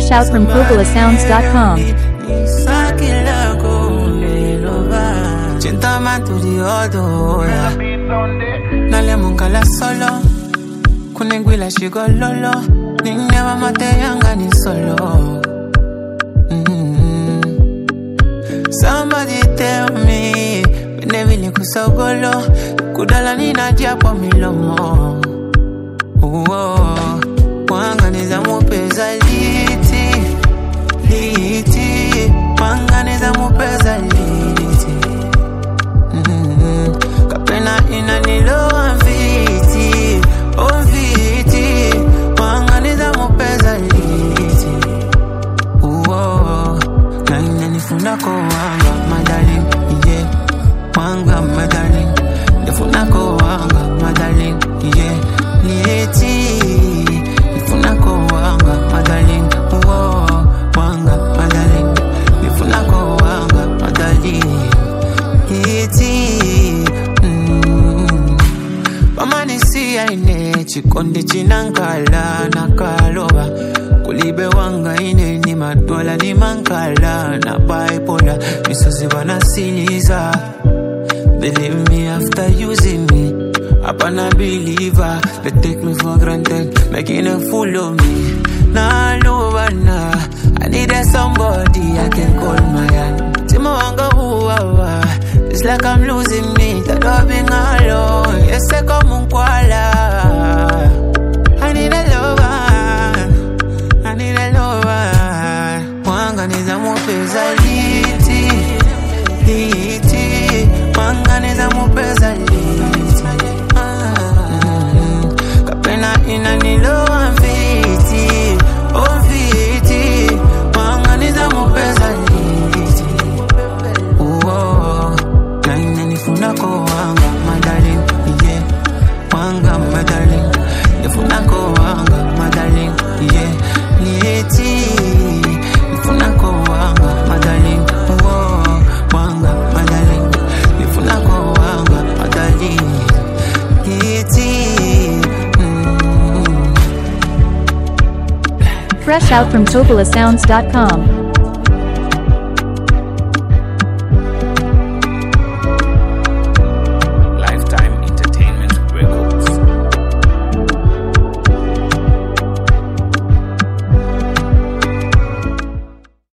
Fresh out from KubalaSounds.com. Gentleman to the other. Nale munkala solo. Kunengwila shigo lolo. Ningewa mate yanga ni solo. Somebody tell me. Benevili kusogolo. Kudala nina japo milomo. Wanganiza mupeza liti. Wanganiza mupeza liti. Kapena inanilo onviti. Wanganiza mupeza liti. Na inanifunda ko wanga madalin. Yeah, wanga madalin. Nifunda ko wanga madalin. Yeah, liti. Nifunda ko wanga madalin. Wanga madalin. Nifunda ko wanga madalin. Mama nisi aine chikondi chinankala nakaloba. Kulibe wanga ine ni madwala ni mankala na bipolar. Misozi wanasiliza. They leave me after using me. Upon a believer, they take me for granted, making a fool of me. Nah, no, I needed somebody I can call my hand. Timawanga uwawa, it's like I'm losing me. That I've been alone, yes I come unkwala. I need a lover, I need a lover. Wanga niza mupeza liti. Wanga niza mupeza liti. Kapena inanilo onviti. Wanga niza mupeza liti. Na inanifuna ko wanga madalin. Yeah, wanga madalin. Nifuna ko wanga madalin. Yeah, liti. Nifuna ko wanga madalin. Wanga madalin. Nifuna ko wanga madalin. Liti. Fresh out from KubalaSounds.com.